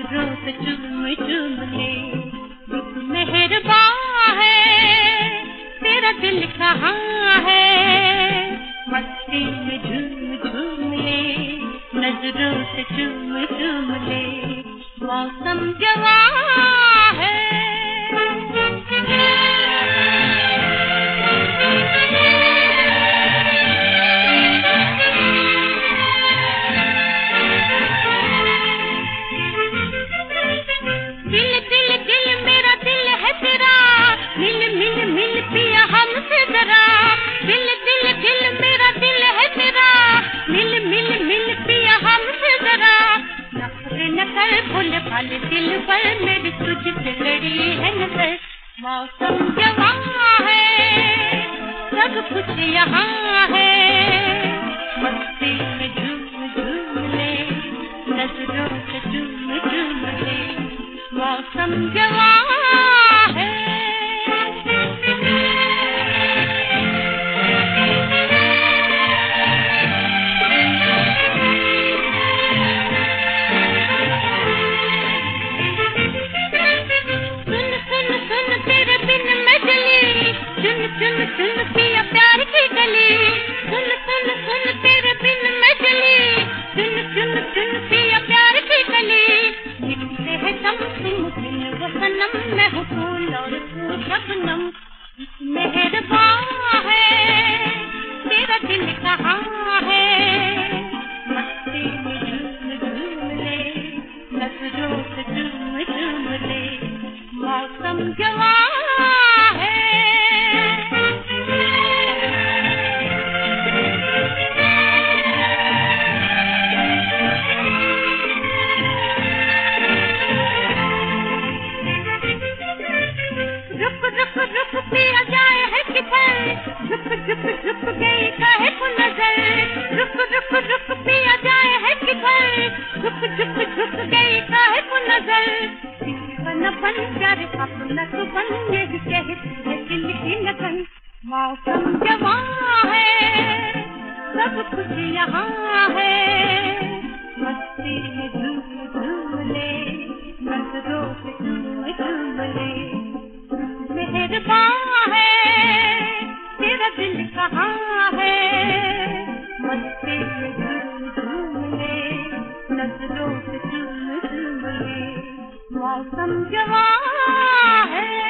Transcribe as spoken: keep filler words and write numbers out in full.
नजरों से चूम चूम ले। रुक मेहरबान है, तेरा दिल कहाँ है, मस्ती में झूम झूम ले, नजरों से चूम चूम ले। मौसम जवां है, दिल दिल दिल मेरा दिल है तेरा, मिल मिल मिल पिया हमसे जरा। दिल दिल दिल मेरा दिल है तेरा, मिल मिल मिल पिया हमसे जरा। नखरे न कर भूल भाले दिल पर मेरी तुझसे लड़ी है नजर। मौसम जवां है, सब कुछ यहाँ है, मस्ती में झूम झूम ले, नजरों से चूम चूम ले। मौसम जवां है। सुन सुन सुन तेरे बिन मैं जली, सुन सुन सुन पिया प्यार की गली। सुन सुन सुन तेरे बिन मैं जली, सुन सुन सुन पिया प्यार की गली। मिलते हैं दम तुम बिन वो सनम, मैं हूँ फूल और तू शबनम। मेहरबान है, तेरा दिल कहाँ है, मस्ती में झूम झूम ले, नजरों से चूम चूम ले। मौसम जवां है। रुक रुक रुक पिया जाए है किधर, झुक झुक झुक गई काहे को नजर। रुक रुक रुक पिया जाए है किधर, झुक झुक झुक गई काहे को नजर। बन बन प्यारे अपना तू बन, ये कहती है दिल की लगन। मौसम जवां है, सब कुछ यहाँ है, मस्ती में झूम झूम ले, नजरों से चूम चूम ले। मेहरबान है, तेरा दिल कहाँ है, मस्ती में झूम झूम ले, नजरों से चूम चूम ले। मौसम जवां है।